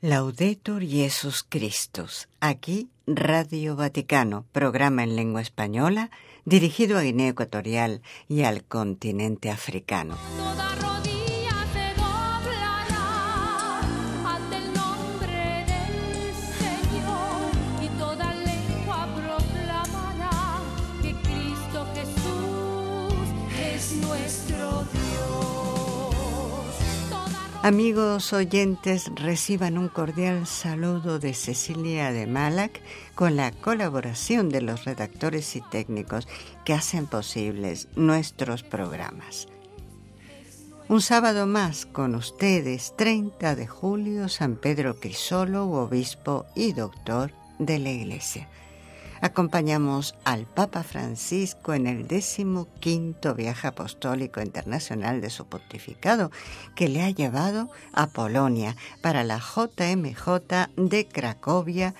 Laudetur Jesus Christus. Aquí Radio Vaticano, programa en lengua española dirigido a Guinea Ecuatorial y al continente africano. Toda rodilla se doblará ante el nombre del Señor y toda lengua proclamará que Cristo Jesús es nuestro Dios. Amigos oyentes, reciban un cordial saludo de Cecilia de Malac con la colaboración de los redactores y técnicos que hacen posibles nuestros programas. Un sábado más con ustedes, 30 de julio, San Pedro Crisólogo, obispo y doctor de la Iglesia. Acompañamos al Papa Francisco en el 15º viaje apostólico internacional de su pontificado, que le ha llevado a Polonia para la JMJ de Cracovia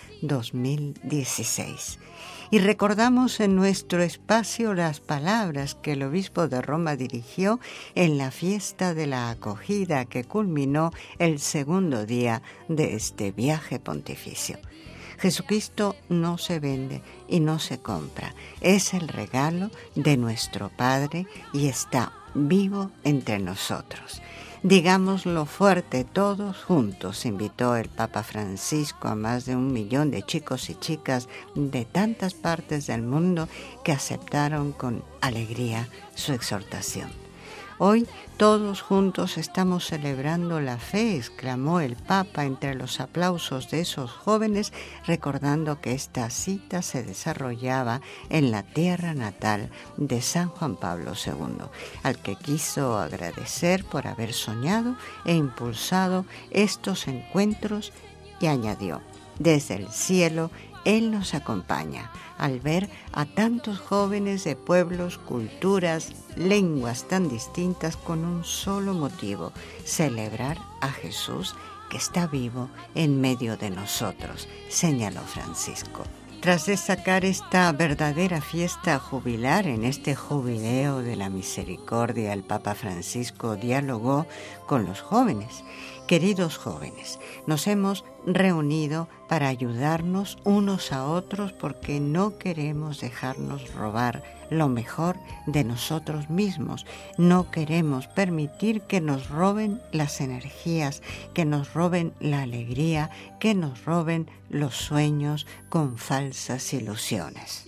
2016. Y recordamos en nuestro espacio las palabras que el obispo de Roma dirigió en la fiesta de la acogida que culminó el segundo día de este viaje pontificio. Jesucristo no se vende y no se compra. Es el regalo de nuestro Padre y está vivo entre nosotros. Digámoslo fuerte todos juntos, invitó el Papa Francisco a más de 1 millón de chicos y chicas de tantas partes del mundo que aceptaron con alegría su exhortación. Hoy todos juntos estamos celebrando la fe, exclamó el Papa entre los aplausos de esos jóvenes, recordando que esta cita se desarrollaba en la tierra natal de San Juan Pablo II, al que quiso agradecer por haber soñado e impulsado estos encuentros y añadió: desde el cielo Él nos acompaña al ver a tantos jóvenes de pueblos, culturas, lenguas tan distintas con un solo motivo: celebrar a Jesús que está vivo en medio de nosotros, señaló Francisco. Tras destacar esta verdadera fiesta jubilar en este jubileo de la misericordia, el Papa Francisco dialogó con los jóvenes. Queridos jóvenes, nos hemos reunido para ayudarnos unos a otros porque no queremos dejarnos robar lo mejor de nosotros mismos. No queremos permitir que nos roben las energías, que nos roben la alegría, que nos roben los sueños con falsas ilusiones.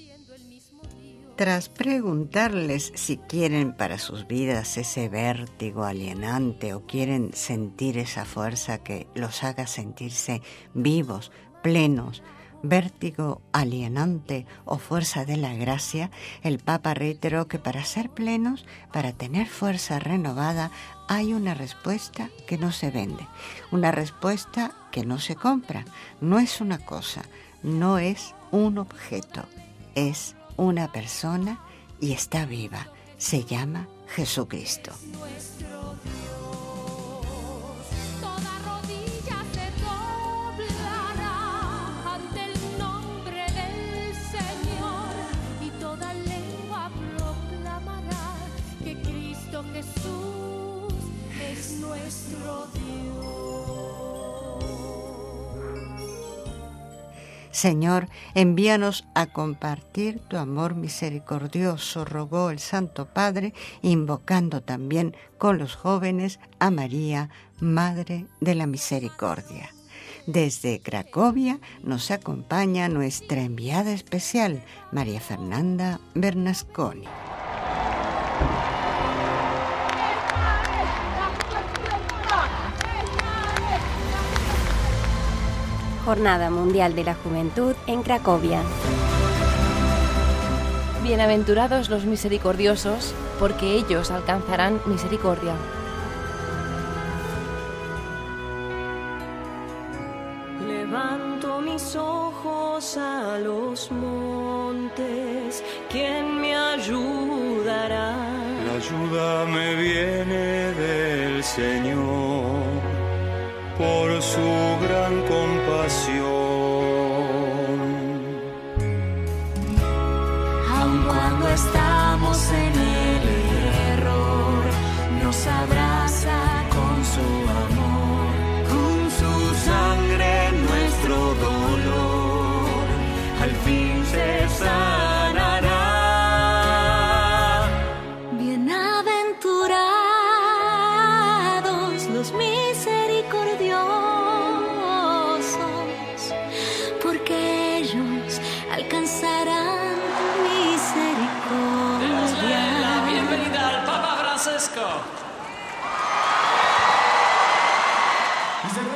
Tras preguntarles si quieren para sus vidas ese vértigo alienante o quieren sentir esa fuerza que los haga sentirse vivos, plenos, vértigo alienante o fuerza de la gracia, el Papa reiteró que para ser plenos, para tener fuerza renovada, hay una respuesta que no se vende, una respuesta que no se compra. No es una cosa, no es un objeto, es una persona y está viva. Se llama Jesucristo. Toda rodilla se doblará ante el nombre del Señor y toda lengua proclamará que Cristo Jesús es nuestro Dios. Señor, envíanos a compartir tu amor misericordioso, rogó el Santo Padre, invocando también con los jóvenes a María, Madre de la Misericordia. Desde Cracovia nos acompaña nuestra enviada especial, María Fernanda Bernasconi. Jornada Mundial de la Juventud en Cracovia. Bienaventurados los misericordiosos, porque ellos alcanzarán misericordia. Levanto mis ojos a los montes, ¿quién me ayudará? La ayuda me viene del Señor, por su gran compasión. Aun cuando estamos en el error, nos abraza con su amor, con su sangre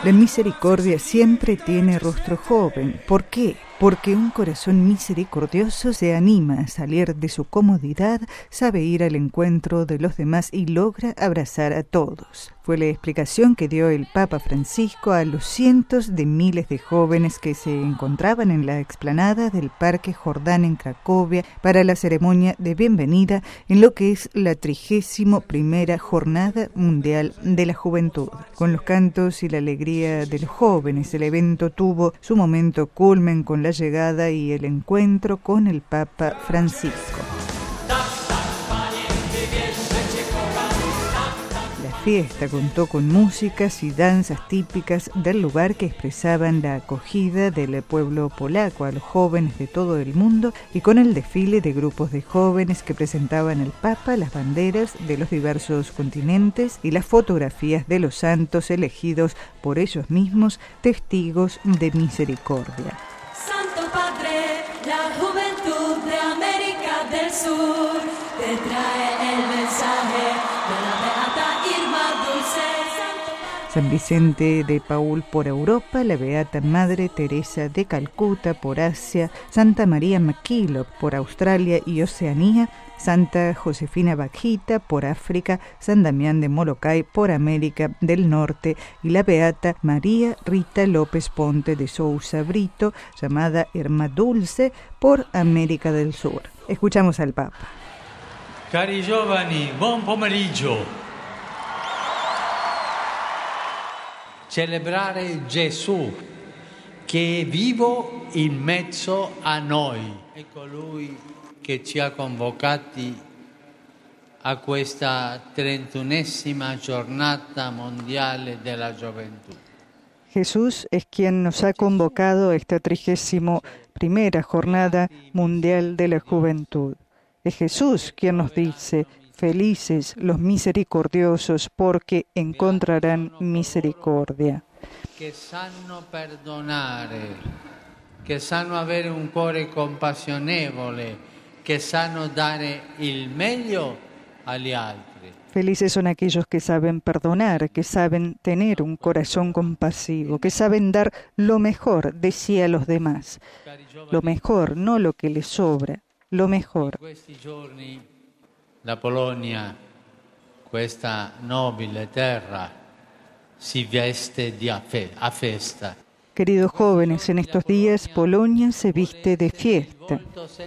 La misericordia siempre tiene rostro joven. ¿Por qué? Porque un corazón misericordioso se anima a salir de su comodidad, sabe ir al encuentro de los demás y logra abrazar a todos. Fue la explicación que dio el Papa Francisco a los cientos de miles de jóvenes que se encontraban en la explanada del Parque Jordán en Cracovia para la ceremonia de bienvenida en lo que es la 31ª Jornada Mundial de la Juventud. Con los cantos y la alegría de los jóvenes, el evento tuvo su momento culmen con la llegada y el encuentro con el Papa Francisco. La fiesta contó con músicas y danzas típicas del lugar que expresaban la acogida del pueblo polaco a los jóvenes de todo el mundo y con el desfile de grupos de jóvenes que presentaban al Papa las banderas de los diversos continentes y las fotografías de los santos elegidos por ellos mismos, testigos de misericordia. Santo Padre, la juventud de América del Sur te trae el mensaje de la beata Irma Dulce. San Vicente de Paúl por Europa, la Beata Madre Teresa de Calcuta por Asia, Santa María MacKillop por Australia y Oceanía, Santa Josefina Bakhita por África, San Damián de Molokai por América del Norte y la Beata María Rita López Ponte de Sousa Brito, llamada Irma Dulce, por América del Sur. Escuchamos al Papa. Cari giovani, buon pomeriggio. Celebrare Gesù che è vivo in mezzo a noi. È colui che ci ha convocati a questa 31ª Giornata Mondiale della Gioventù. Jesús es quien nos ha convocado a esta 31ª Jornada Mundial de la Juventud. Es Jesús quien nos dice: felices los misericordiosos porque encontrarán misericordia. Che sanno perdonare, che sanno avere un cuore compassionevole, che sanno dare il meglio agli altri. Felices son aquellos que saben perdonar, que saben tener un corazón compasivo, que saben dar lo mejor de sí a los demás. Lo mejor, no lo que les sobra, lo mejor. In questi giorni la Polonia, questa nobile terra, si veste a festa. Queridos jóvenes, en estos días Polonia se viste de fiesta.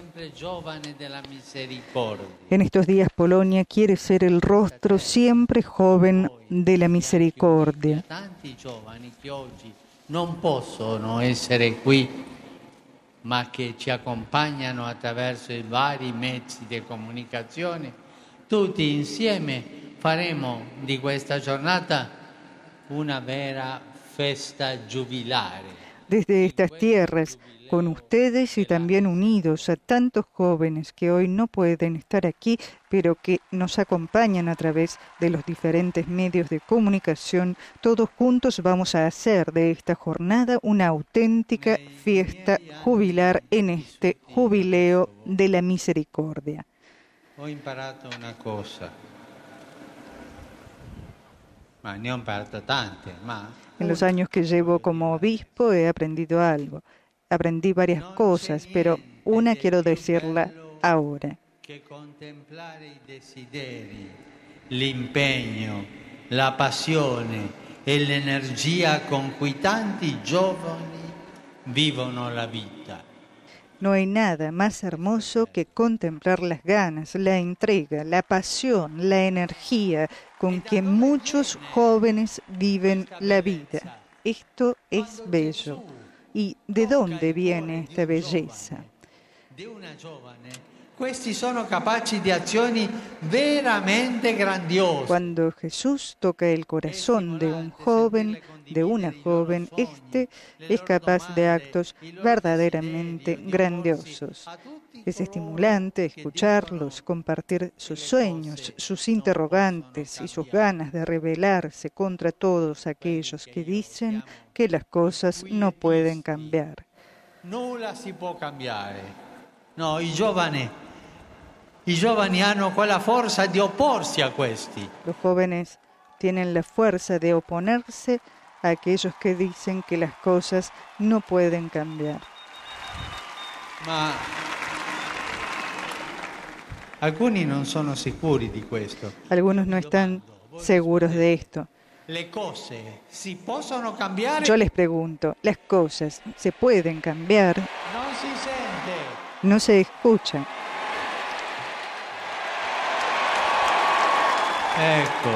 En estos días Polonia quiere ser el rostro siempre joven de la misericordia. Tanti giovani che oggi non possono essere qui, ma che ci accompagnano attraverso i vari mezzi di comunicazione. Tutti insieme faremo di questa giornata una vera festa giubilare. Desde estas tierras, con ustedes y también unidos a tantos jóvenes que hoy no pueden estar aquí, pero que nos acompañan a través de los diferentes medios de comunicación, todos juntos vamos a hacer de esta jornada una auténtica fiesta jubilar en este jubileo de la misericordia. Ho imparato una cosa, ma ne ho imparate tante, ma en los años que llevo como obispo he aprendido algo. Aprendí varias cosas, pero una quiero decirla ahora. Que contemplare i desideri, l'impegno, la passione e l'energia con cui tanti giovani vivono la vita. No hay nada más hermoso que contemplar las ganas, la entrega, la pasión, la energía con que muchos jóvenes viven la vida. Esto es bello. ¿Y de dónde viene esta belleza? De una giovane. Questi sono capaci di azioni veramente grandiose. Cuando Jesús toca el corazón de un joven, de una joven, este es capaz de actos verdaderamente grandiosos. Es estimulante escucharlos, compartir sus sueños, sus interrogantes y sus ganas de rebelarse contra todos aquellos que dicen que las cosas no pueden cambiar. Nulla si può cambiare. No, i giovani hanno quella forza di opporsi a questi. Los jóvenes tienen la fuerza de oponerse a aquellos que dicen que las cosas no pueden cambiar. Ma alcuni non sono sicuri di questo. Algunos no están seguros de esto. Le cose si possono cambiare? Yo les pregunto, ¿las cosas se pueden cambiar? Non si sente. No se escucha. Ecco,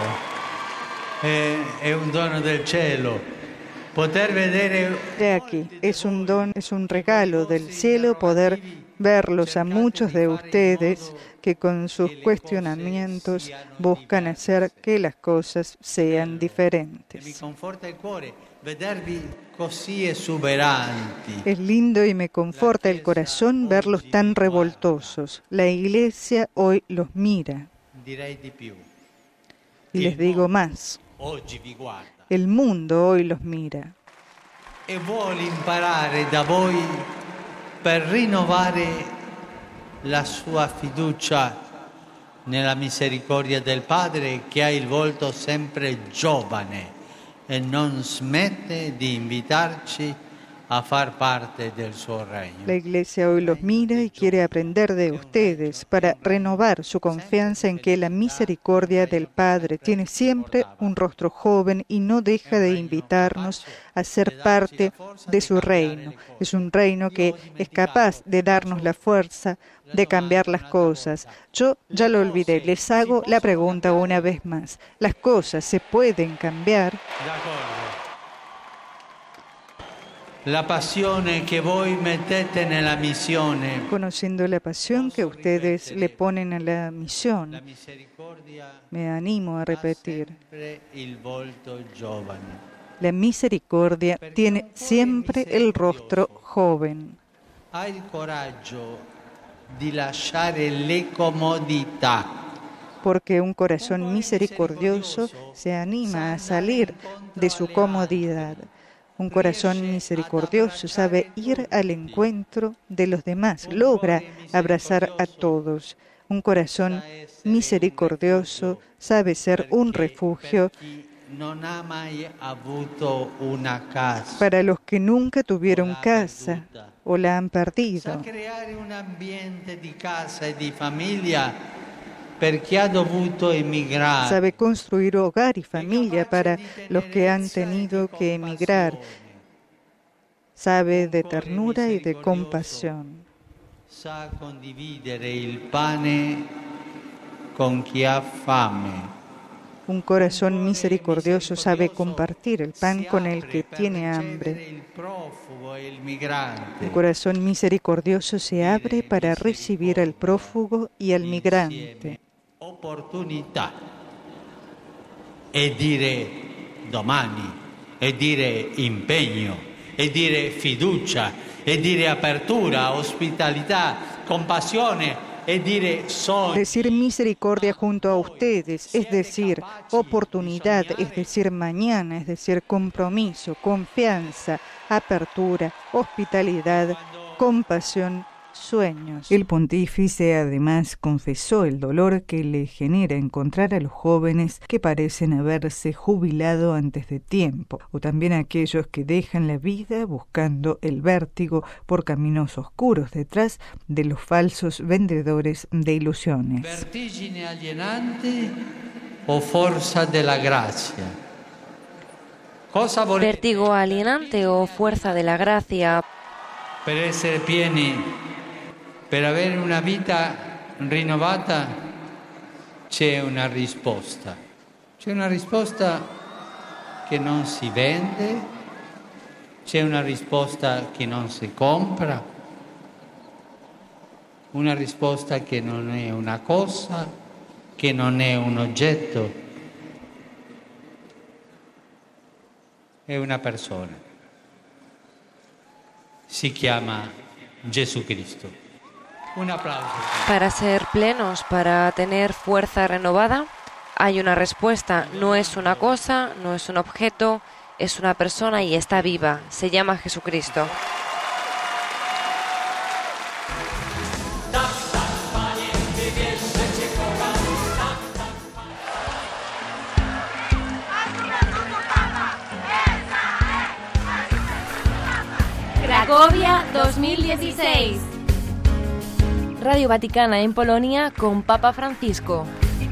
è un dono del cielo. Poter vedere. He aquí, es un don, es un regalo del cielo poder verlos a muchos de ustedes que con sus cuestionamientos buscan hacer que las cosas sean Mi diferentes. conforta il cuore vedervi così esuberanti. Es lindo y me conforta el corazón verlos tan revoltosos. La iglesia hoy los mira. Direi di più. Y les digo más, Oggi vi guarda el mundo hoy los mira e vuole imparare da voi per rinnovare la sua fiducia nella misericordia del Padre che ha il volto sempre giovane e non smette di invitarci a far parte del suo regno. La iglesia hoy los mira y quiere aprender de ustedes para renovar su confianza en que la misericordia del Padre tiene siempre un rostro joven y no deja de invitarnos a ser parte de su reino. Es un reino que es capaz de darnos la fuerza de cambiar las cosas. Yo ya lo olvidé, les hago la pregunta una vez más. ¿Las cosas se pueden cambiar? D'accordo. La passione che voi mettete nella missione, Conociendo la pasión que ustedes le ponen a la la misión, misericordia me animo a ha repetir. sempre il volto giovane. La misericordia tiene siempre el rostro joven, Ha il coraggio di lasciare le comodità porque un corazón misericordioso se anima a salir de su comodidad. Un corazón misericordioso sabe ir al encuentro de los demás, logra abrazar a todos. Un corazón misericordioso sabe ser un refugio chi non ha mai avuto una casa. para los que nunca tuvieron casa o la han Sa perdido. creare un ambiente di casa e di famiglia per chi ha dovuto emigrare. Sabe construir hogar y familia para los que han tenido que emigrar. Sabe de ternura y de compasión. Sa condividere il pane con chi ha fame. Un corazón misericordioso sabe compartir el pan con el que tiene hambre. Il profugo e il migrante. Un corazón misericordioso se abre para recibir al prófugo y al migrante. Opportunità e dire domani, e dire impegno, e dire fiducia, e dire apertura, ospitalità, compassione, e dire sogno. Decir misericordia junto a ustedes, es decir, oportunidad, es decir, mañana, es decir, compromiso, confianza, apertura, hospitalidad, compasión, sueños. El pontífice además confesó el dolor que le genera encontrar a los jóvenes que parecen haberse jubilado antes de tiempo, o también a aquellos que dejan la vida buscando el vértigo por caminos oscuros detrás de los falsos vendedores de ilusiones. Vertigine alienante o forza della grazia? Cosa volete? Vértigo alienante o fuerza de la gracia. Per essere pieni, per avere una vita rinnovata, c'è una risposta. C'è una risposta che non si vende, c'è una risposta che non si compra, una risposta che non è una cosa, che non è un oggetto, è una persona. Si chiama Gesù Cristo. Un aplauso. Para ser plenos, para tener fuerza renovada, hay una respuesta. No es una cosa, no es un objeto, es una persona y está viva. Se llama Jesucristo. Cracovia 2016. Radio Vaticana en Polonia con Papa Francisco.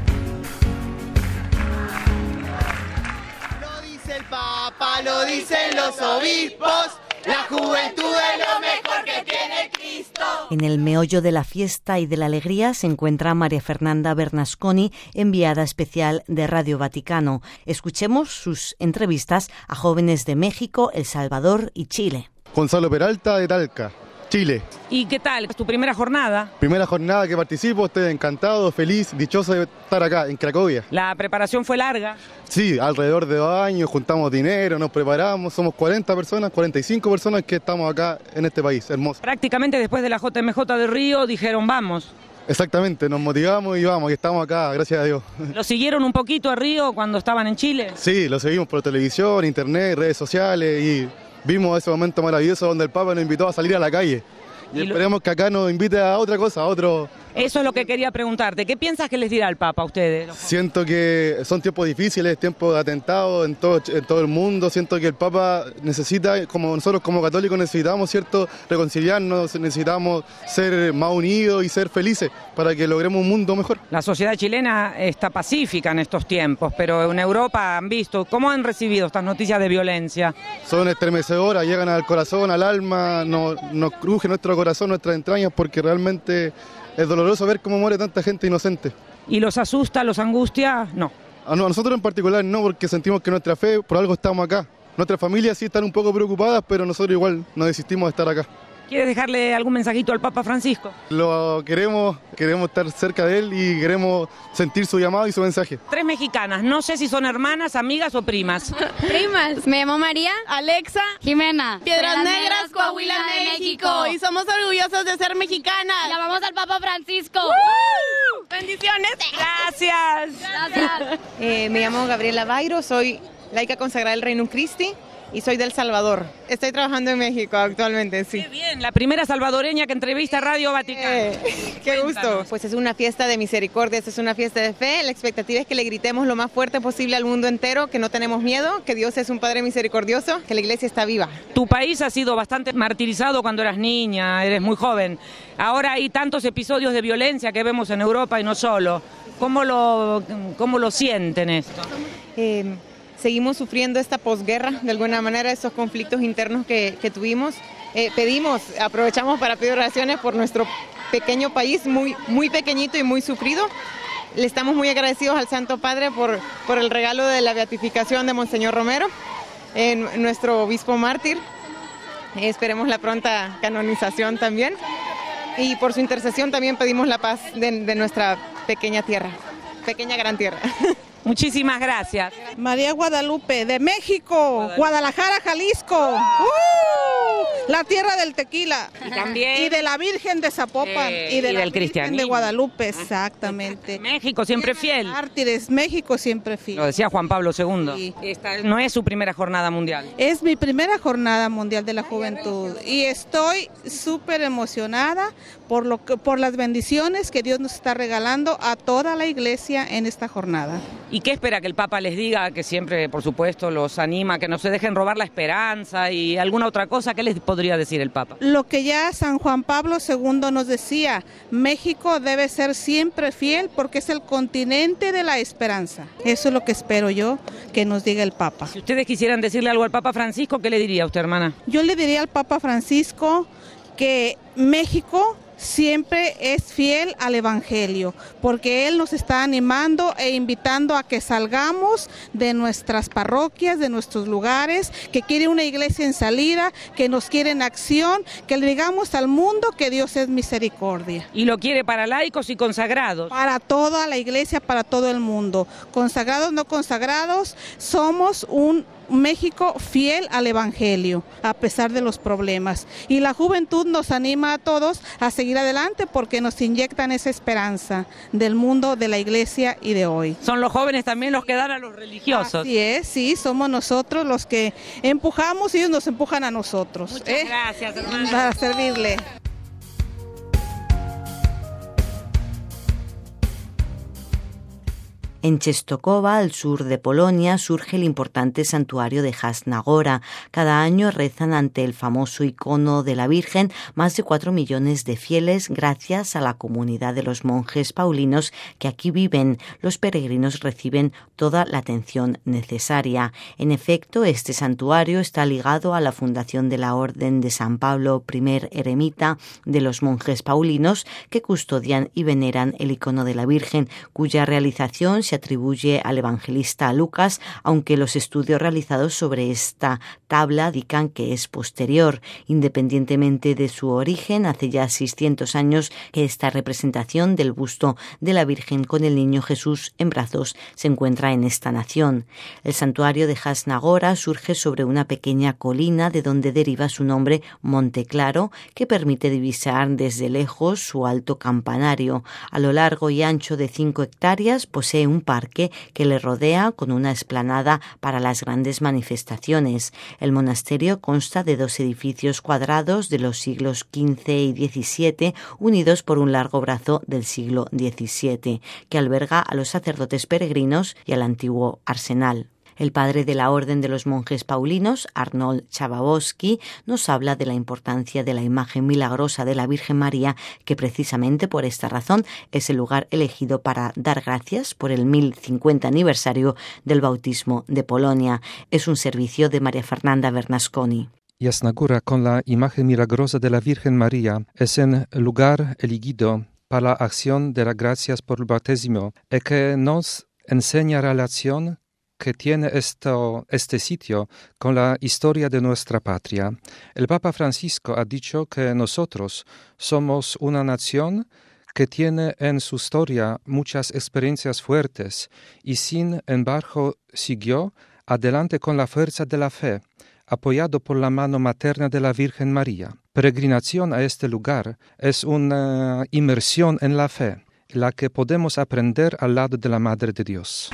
Lo dice el Papa, lo dicen los obispos, la juventud es lo mejor que tiene Cristo. En el meollo de la fiesta y de la alegría se encuentra María Fernanda Bernasconi, enviada especial de Radio Vaticano. Escuchemos sus entrevistas a jóvenes de México, El Salvador y Chile. Gonzalo Peralta de Talca, Chile. ¿Y qué tal? ¿Es tu primera jornada? Primera jornada que participo, estoy encantado, feliz, dichoso de estar acá en Cracovia. ¿La preparación fue larga? Sí, alrededor de 2 años, juntamos dinero, nos preparamos, somos 40 personas, 45 personas que estamos acá en este país, hermoso. Prácticamente después de la JMJ de Río dijeron vamos. Exactamente, nos motivamos y vamos, y estamos acá, gracias a Dios. ¿Lo siguieron un poquito a Río cuando estaban en Chile? Sí, lo seguimos por televisión, internet, redes sociales y vimos ese momento maravilloso donde el Papa nos invitó a salir a la calle. Y esperemos que acá nos invite a otra cosa, a otro... Eso es lo que quería preguntarte. ¿Qué piensas que les dirá el Papa a ustedes? Siento que son tiempos difíciles, tiempos de atentados en todo el mundo. Siento que el Papa necesita, como nosotros como católicos necesitamos, ¿cierto?, reconciliarnos, necesitamos ser más unidos y ser felices para que logremos un mundo mejor. La sociedad chilena está pacífica en estos tiempos, pero en Europa han visto, ¿cómo han recibido estas noticias de violencia? Son estremecedoras, llegan al corazón, al alma, nos cruje nuestro corazón, nuestras entrañas, porque realmente es doloroso ver cómo muere tanta gente inocente. ¿Y los asusta, los angustia? No. A nosotros en particular no, porque sentimos que nuestra fe, por algo estamos acá. Nuestras familias sí están un poco preocupadas, pero nosotros igual no desistimos de estar acá. ¿Quieres dejarle algún mensajito al Papa Francisco? Lo queremos estar cerca de él y queremos sentir su llamado y su mensaje. 3 mexicanas, no sé si son hermanas, amigas o primas. Primas. Me llamo María, Alexa, Jimena, Piedras Negras, Coahuila, México. Y somos orgullosos de ser mexicanas. Y amamos al Papa Francisco. Bendiciones. Gracias. Gracias. Me llamo Gabriela Bairo, soy laica consagrada del Reino Christi y soy del Salvador. Estoy trabajando en México actualmente, sí. Qué bien, la primera salvadoreña que entrevista a Radio Vaticano. Qué gusto. Pues es una fiesta de misericordia, es una fiesta de fe. La expectativa es que le gritemos lo más fuerte posible al mundo entero, que no tenemos miedo, que Dios es un Padre misericordioso, que la iglesia está viva. Tu país ha sido bastante martirizado cuando eras niña, eres muy joven. Ahora hay tantos episodios de violencia que vemos en Europa y no solo. ¿Cómo lo sienten esto? Seguimos sufriendo esta posguerra, de alguna manera, estos conflictos internos que tuvimos. Aprovechamos para pedir oraciones por nuestro pequeño país, muy pequeñito y muy sufrido. Le estamos muy agradecidos al Santo Padre por el regalo de la beatificación de Monseñor Romero, nuestro obispo mártir. Esperemos la pronta canonización también. Y por su intercesión también pedimos la paz de nuestra pequeña tierra, pequeña gran tierra. Muchísimas gracias. María Guadalupe, de México, Guadalajara, Jalisco. La tierra del tequila. Y también. Y de la Virgen de Zapopan. Y de la del cristianismo. Virgen de Guadalupe, exactamente. México siempre fiel. Mártires, México siempre fiel. Lo decía Juan Pablo II. Sí. Esta no es su primera jornada mundial. Es mi primera jornada mundial de la juventud. Y estoy súper emocionada por las bendiciones que Dios nos está regalando a toda la iglesia en esta jornada. ¿Y qué espera que el Papa les diga? Que siempre, por supuesto, los anima, que no se dejen robar la esperanza y alguna otra cosa. ¿Qué les podría decir el Papa? Lo que ya San Juan Pablo II nos decía, México debe ser siempre fiel porque es el continente de la esperanza. Eso es lo que espero yo que nos diga el Papa. Si ustedes quisieran decirle algo al Papa Francisco, ¿qué le diría a usted, hermana? Yo le diría al Papa Francisco que México siempre es fiel al Evangelio, porque Él nos está animando e invitando a que salgamos de nuestras parroquias, de nuestros lugares, que quiere una iglesia en salida, que nos quiere en acción, que le digamos al mundo que Dios es misericordia. Y lo quiere para laicos y consagrados. Para toda la iglesia, para todo el mundo. Consagrados, no consagrados, somos un México fiel al Evangelio, a pesar de los problemas. Y la juventud nos anima a todos a seguir adelante porque nos inyectan esa esperanza del mundo, de la iglesia y de hoy. Son los jóvenes también los que dan a los religiosos. Así es, sí, somos nosotros los que empujamos y ellos nos empujan a nosotros. Muchas gracias, hermana. Para servirle. En Częstochowa, al sur de Polonia, surge el importante santuario de Jasna Góra. Cada año rezan ante el famoso icono de la Virgen más de 4 millones de fieles gracias a la comunidad de los monjes paulinos que aquí viven. Los peregrinos reciben toda la atención necesaria. En efecto, este santuario está ligado a la fundación de la Orden de San Pablo I Eremita de los monjes paulinos que custodian y veneran el icono de la Virgen, cuya realización se atribuye al evangelista Lucas, aunque los estudios realizados sobre esta tabla indican que es posterior. Independientemente de su origen, hace ya 600 años que esta representación del busto de la Virgen con el niño Jesús en brazos se encuentra en esta nación. El santuario de Jasna Góra surge sobre una pequeña colina de donde deriva su nombre Monte Claro, que permite divisar desde lejos su alto campanario. A lo largo y ancho de 5 hectáreas posee un parque que le rodea con una explanada para las grandes manifestaciones. El monasterio consta de 2 edificios cuadrados de los siglos XV y XVII, unidos por un largo brazo del siglo XVII, que alberga a los sacerdotes peregrinos y al antiguo arsenal. El padre de la Orden de los Monjes Paulinos, Arnold Chababowski, nos habla de la importancia de la imagen milagrosa de la Virgen María, que precisamente por esta razón es el lugar elegido para dar gracias por el 1050 aniversario del bautismo de Polonia. Es un servicio de María Fernanda Bernasconi. Jasna Góra con la imagen milagrosa de la Virgen María es el lugar elegido para la acción de las gracias por el bautismo y que nos enseña relación que tiene este sitio con la historia de nuestra patria. El Papa Francisco ha dicho que nosotros somos una nación que tiene en su historia muchas experiencias fuertes y sin embargo siguió adelante con la fuerza de la fe, apoyado por la mano materna de la Virgen María. Peregrinación a este lugar es una inmersión en la fe, la que podemos aprender al lado de la Madre de Dios.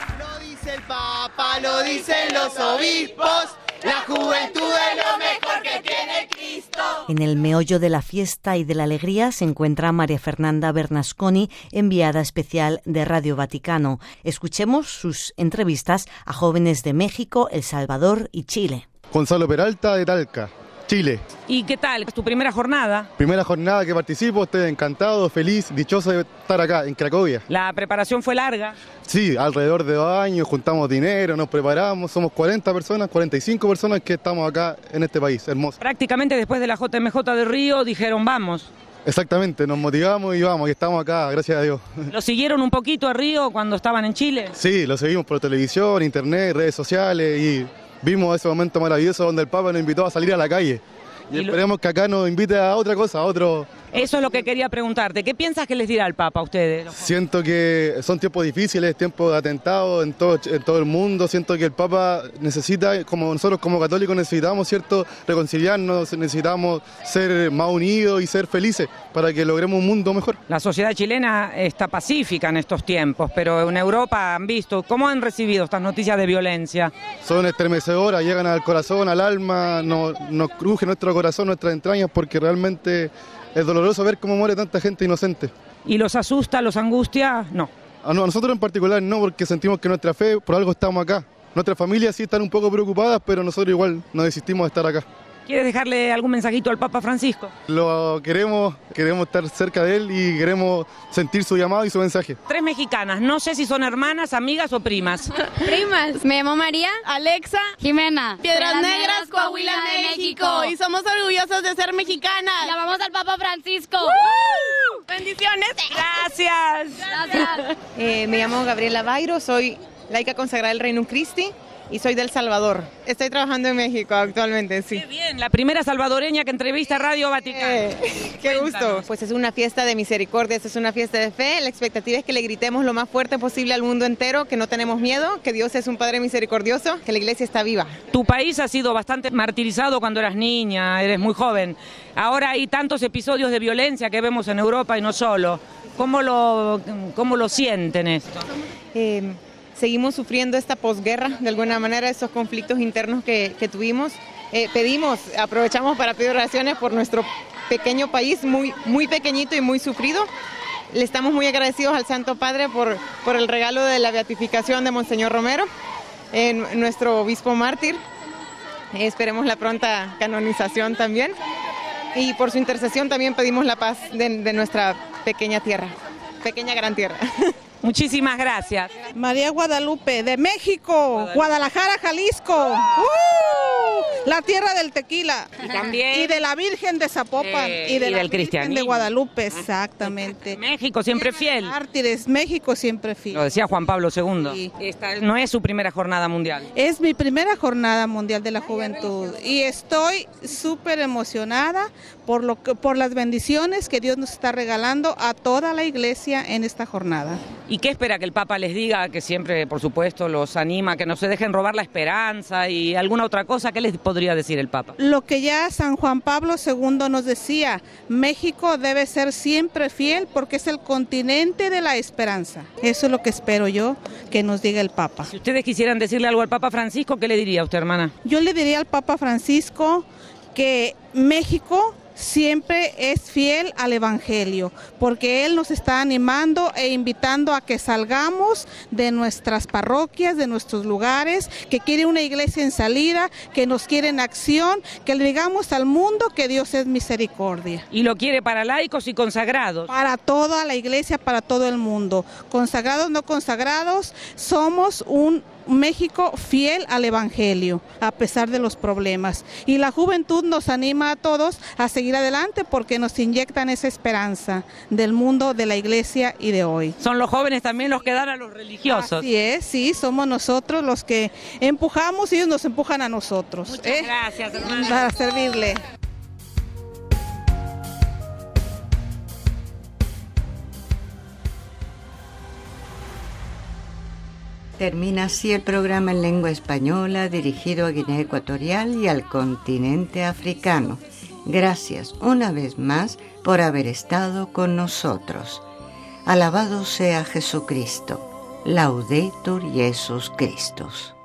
Papa, lo dicen los obispos, la juventud es lo mejor que tiene Cristo. En el meollo de la fiesta y de la alegría se encuentra María Fernanda Bernasconi, enviada especial de Radio Vaticano. Escuchemos sus entrevistas a jóvenes de México, El Salvador y Chile. Gonzalo Peralta de Talca, Chile. ¿Y qué tal? ¿Tu primera jornada? Primera jornada que participo, estoy encantado, feliz, dichoso de estar acá, en Cracovia. ¿La preparación fue larga? Sí, alrededor de 2 años, juntamos dinero, nos preparamos, somos 40 personas, 45 personas que estamos acá en este país, hermoso. Prácticamente después de la JMJ de Río dijeron vamos. Exactamente, nos motivamos y vamos, y estamos acá, gracias a Dios. ¿Lo siguieron un poquito a Río cuando estaban en Chile? Sí, lo seguimos por televisión, internet, redes sociales y vimos ese momento maravilloso donde el Papa nos invitó a salir a la calle. Y esperemos que acá nos invite a otra cosa, a otro... Eso es lo que quería preguntarte. ¿Qué piensas que les dirá el Papa a ustedes? Siento que son tiempos difíciles, tiempos de atentados en todo el mundo. Siento que el Papa necesita, como nosotros como católicos necesitamos, ¿cierto?, reconciliarnos, necesitamos ser más unidos y ser felices para que logremos un mundo mejor. La sociedad chilena está pacífica en estos tiempos, pero en Europa han visto, ¿cómo han recibido estas noticias de violencia? Son estremecedoras, llegan al corazón, al alma, nos cruje nuestro corazón, nuestras entrañas, porque realmente es doloroso ver cómo muere tanta gente inocente. ¿Y los asusta, los angustia? No. A nosotros en particular no, porque sentimos que nuestra fe, por algo estamos acá. Nuestras familias sí están un poco preocupadas, pero nosotros igual no desistimos de estar acá. ¿Quieres dejarle algún mensajito al Papa Francisco? Lo queremos estar cerca de él y queremos sentir su llamado y su mensaje. 3 mexicanas, no sé si son hermanas, amigas o primas. Primas. Me llamo María, Alexa, Jimena, Piedras Negras, Coahuila, México. Y somos orgullosos de ser mexicanas. Llamamos al Papa Francisco. Bendiciones. Gracias. Gracias. Me llamo Gabriela Bairo, soy laica consagrada del Reino Christi y soy del Salvador. Estoy trabajando en México actualmente, sí. Qué bien, la primera salvadoreña que entrevista a Radio Vaticano. Qué gusto. Pues es una fiesta de misericordia, es una fiesta de fe. La expectativa es que le gritemos lo más fuerte posible al mundo entero, que no tenemos miedo, que Dios es un Padre misericordioso, que la Iglesia está viva. Tu país ha sido bastante martirizado cuando eras niña, eres muy joven. Ahora hay tantos episodios de violencia que vemos en Europa y no solo. ¿Cómo lo sienten esto? Seguimos sufriendo esta posguerra, de alguna manera, estos conflictos internos que tuvimos. Aprovechamos para pedir oraciones por nuestro pequeño país, muy pequeñito y muy sufrido. Le estamos muy agradecidos al Santo Padre por el regalo de la beatificación de Monseñor Romero, nuestro obispo mártir. Esperemos la pronta canonización también. Y por su intercesión también pedimos la paz de nuestra pequeña tierra, pequeña gran tierra. Muchísimas gracias. María Guadalupe, de México, Guadalajara, Jalisco. La tierra del tequila. Y también. Y de la Virgen de Zapopan. Y de la del Virgen cristianismo. de Guadalupe, exactamente. México siempre fiel. Mártires, México siempre fiel. Lo decía Juan Pablo II. Sí. Esta no es su primera jornada mundial. Es mi primera jornada mundial de la juventud y estoy súper emocionada por las bendiciones que Dios nos está regalando a toda la iglesia en esta jornada. ¿Y qué espera que el Papa les diga? Que siempre, por supuesto, los anima, que no se dejen robar la esperanza y alguna otra cosa. ¿Qué les podría decir el Papa? Lo que ya San Juan Pablo II nos decía, México debe ser siempre fiel porque es el continente de la esperanza. Eso es lo que espero yo que nos diga el Papa. Si ustedes quisieran decirle algo al Papa Francisco, ¿qué le diría usted, hermana? Yo le diría al Papa Francisco que México siempre es fiel al Evangelio, porque Él nos está animando e invitando a que salgamos de nuestras parroquias, de nuestros lugares, que quiere una iglesia en salida, que nos quiere en acción, que le digamos al mundo que Dios es misericordia. Y lo quiere para laicos y consagrados. Para toda la iglesia, para todo el mundo. Consagrados, no consagrados, somos un México fiel al Evangelio, a pesar de los problemas. Y la juventud nos anima a todos a seguir adelante porque nos inyectan esa esperanza del mundo, de la iglesia y de hoy. Son los jóvenes también los que dan a los religiosos. Así es, sí, somos nosotros los que empujamos y ellos nos empujan a nosotros. Muchas gracias, hermana. Para servirle. Termina así el programa en lengua española dirigido a Guinea Ecuatorial y al continente africano. Gracias una vez más por haber estado con nosotros. Alabado sea Jesucristo. Laudetur Jesus Christus.